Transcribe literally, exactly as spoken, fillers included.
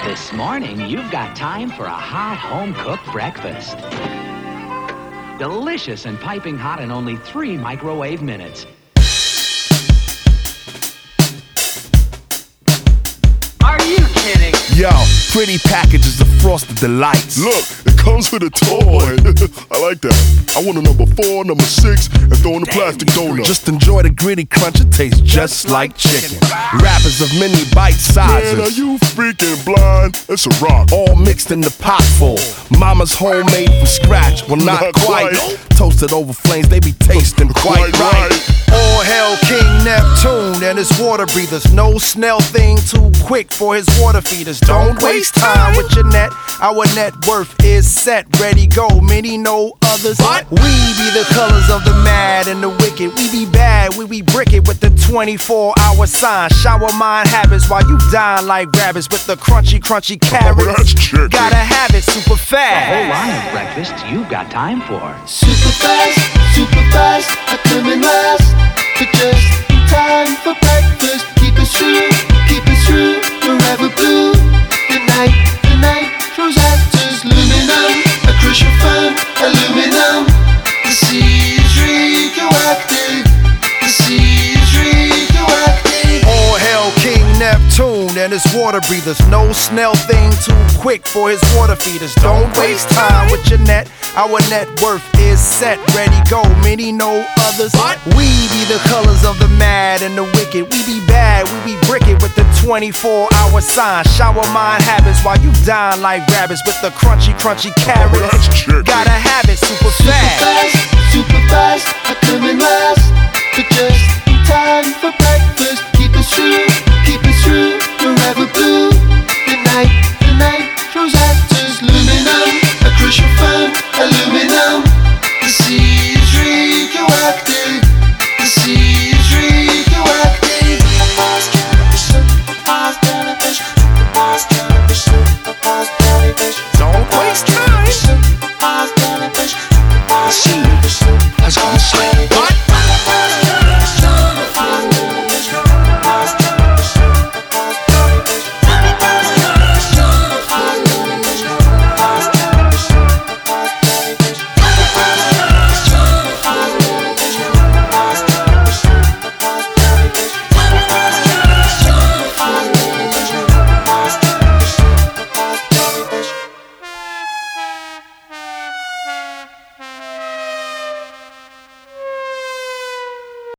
This morning, you've got time for a hot home-cooked breakfast. Delicious and piping hot in only three microwave minutes. Are you kidding? Yo, pretty packages of Frosted Delights. Look, it comes with a toy. I like that. I want a number four, number six, and throw in the plastic donut. Just enjoy the gritty crunch, it tastes just like chicken. Wrappers of mini bite sizes. Man, are you freaking blind? It's a rock. All mixed in the pot full. Mama's homemade from scratch. Well, not, Not quite. quite. Toasted over flames, they be tasting quite, Quite right. right. All hail King Neptune and his water breathers. No snail thing too quick for his water feeders. Don't waste time with your net. Our net worth is set, ready, go. Many know others. What? We be the colors of the mad and the wicked. We be bad, we be brick it with the twenty-four hour sign. Shower mind habits while you dine like rabbits with the crunchy, crunchy carrots. Oh, that's chicken. Gotta have it super A fast. whole line of breakfasts you've got time for. Super fast, super fast, I come in last. But just in time for breakfast. Keep it true, keep it true, forever blue. The night, the night throws actors, aluminum, a crucial firm, aluminum. The sea is radioactive, the sea is radioactive. All hail King Neptune and his water breathers. No snail thing too quick for his water feeders. Don't waste time with your net. Our net worth is set, ready, go. Many know others. We be the colors of the mad and the wicked. We be bad, we be brick it with the twenty-four hour sign. Shower mind habits while you dine like rabbits with the crunchy, crunchy carrots. Oh, that's chicken. Gotta have it super Super fast. fast, super fast, I come in last. But just in time for breakfast. Keep it true, keep it true, forever blue.